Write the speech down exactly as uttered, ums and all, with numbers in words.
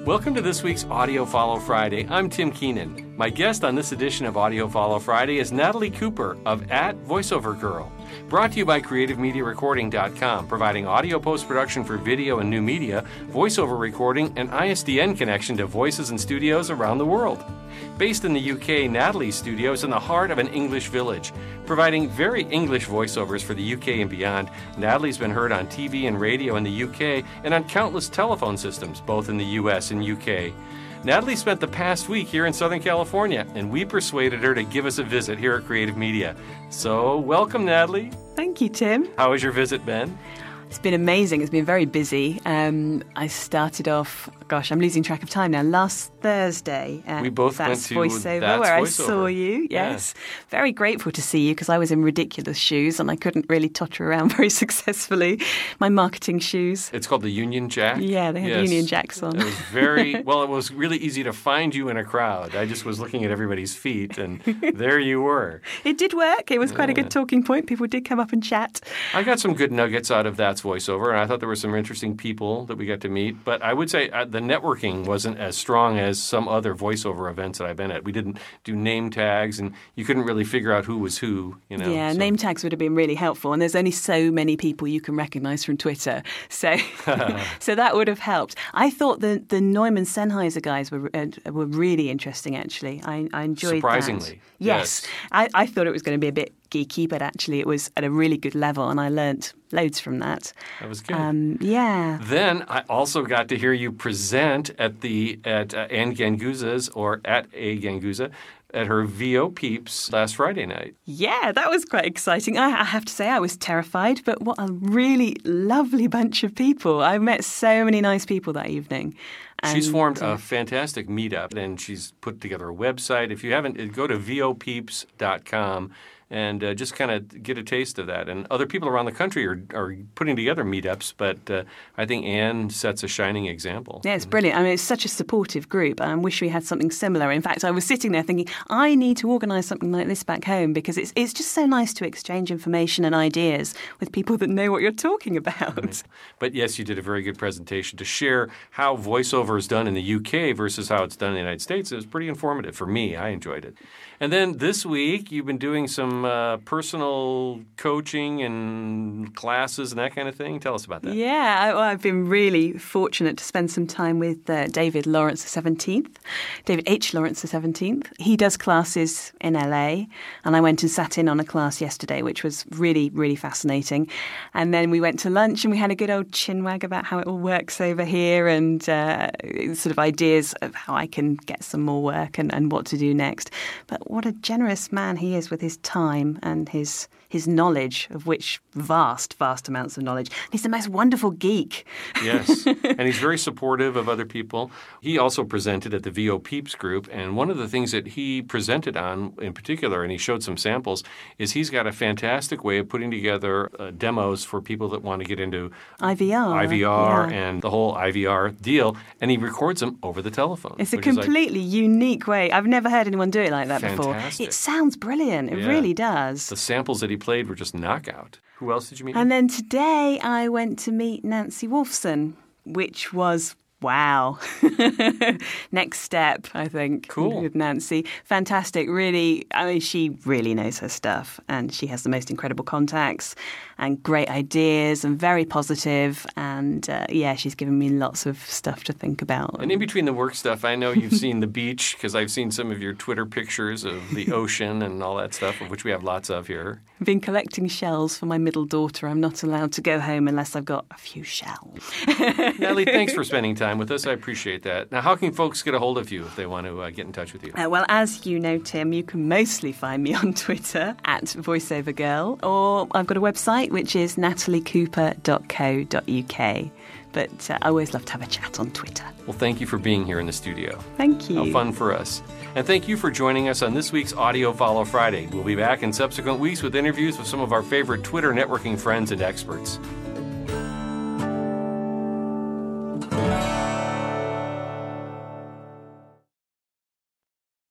Welcome to this week's Audio Follow Friday. I'm Tim Keenan. My guest on this edition of Audio Follow Friday is Natalie Cooper of at VoiceOver Girl. Brought to you by Creative Media Recording dot com, providing audio post-production for video and new media, voiceover recording, and I S D N connection to voices and studios around the world. Based in the U K, Natalie's studio is in the heart of an English village. Providing very English voiceovers for the U K and beyond, Natalie's been heard on T V and radio in the U K and on countless telephone systems, both in the U S and U K. Natalie spent the past week here in Southern California, and we persuaded her to give us a visit here at Creative Media. So, welcome, Natalie. Thank you, Tim. How has your visit been? It's been amazing. It's been very busy. Um, I started off, gosh, I'm losing track of time now, last Thursday. Uh, we both went that's to voiceover, That's where Voiceover. I saw you. Yes. Yeah. Very grateful to see you because I was in ridiculous shoes and I couldn't really totter around very successfully. My marketing shoes. It's called the Union Jack? Yeah, they had yes. Union Jacks on. It was very, well, it was really easy to find you in a crowd. I just was looking at everybody's feet and there you were. It did work. It was quite yeah. a good talking point. People did come up and chat. I got some good nuggets out of That's Voiceover, and I thought there were some interesting people that we got to meet. But I would say uh, the networking wasn't as strong as some other voiceover events that I've been at. We didn't do name tags, and you couldn't really figure out who was who. You know. Yeah, so. Name tags would have been really helpful. And there's only so many people you can recognize from Twitter. So so that would have helped. I thought the, the Neumann Sennheiser guys were uh, were really interesting, actually. I, I enjoyed Surprisingly. that. Yes. yes. I, I thought it was going to be a bit geeky, but actually it was at a really good level, and I learnt loads from that. That was good. Um, yeah. Then I also got to hear you present at the at uh, Anne Ganguza's or at A Ganguza at her V O Peeps last Friday night. Yeah, that was quite exciting. I, I have to say I was terrified, but what a really lovely bunch of people. I met so many nice people that evening. And she's formed a fantastic meetup, and she's put together a website. If you haven't, go to V O Peeps dot com. And uh, just kind of get a taste of that. And other people around the country are, are putting together meetups, but uh, I think Anne sets a shining example. Yeah, it's brilliant. I mean, it's such a supportive group. I wish we had something similar. In fact, I was sitting there thinking, I need to organise something like this back home because it's it's just so nice to exchange information and ideas with people that know what you're talking about. Right. But yes, you did a very good presentation to share how voiceover is done in the U K versus how it's done in the United States. It was pretty informative for me. I enjoyed it. And then this week, you've been doing some uh, personal coaching and classes and that kind of thing. Tell us about that. Yeah, I, well, I've been really fortunate to spend some time with uh, David Lawrence the seventeenth, David H. Lawrence the seventeenth. He does classes in L A, and I went and sat in on a class yesterday, which was really, really fascinating. And then we went to lunch and we had a good old chinwag about how it all works over here and uh, sort of ideas of how I can get some more work and, and what to do next. But what a generous man he is with his time and his his knowledge, of which vast, vast amounts of knowledge. And he's the most wonderful geek. Yes, and he's very supportive of other people. He also presented at the V O Peeps group, and one of the things that he presented on in particular, and he showed some samples, is he's got a fantastic way of putting together uh, demos for people that want to get into I V R. I V R yeah. and the whole I V R deal, and he records them over the telephone. It's a completely like, unique way. I've never heard anyone do it like that fantastic. before. It sounds brilliant. It yeah. really does. The samples that he played were just knockout. Who else did you meet? And then today I went to meet Nancy Wolfson, which was wow. Next step, I think. Cool. With Nancy. Fantastic. Really, I mean, she really knows her stuff and she has the most incredible contacts and great ideas and very positive. And uh, yeah, she's given me lots of stuff to think about. And in between the work stuff, I know you've seen the beach because I've seen some of your Twitter pictures of the ocean and all that stuff, of which we have lots of here. I've been collecting shells for my middle daughter. I'm not allowed to go home unless I've got a few shells. Natalie, thanks for spending time with us. I appreciate that. Now, how can folks get a hold of you if they want to uh, get in touch with you? Uh, well, as you know, Tim, you can mostly find me on Twitter at VoiceOverGirl, or I've got a website which is natalie cooper dot co dot uk. But uh, I always love to have a chat on Twitter. Well, thank you for being here in the studio. Thank you. How fun for us. And thank you for joining us on this week's Audio Follow Friday. We'll be back in subsequent weeks with interviews with some of our favorite Twitter networking friends and experts.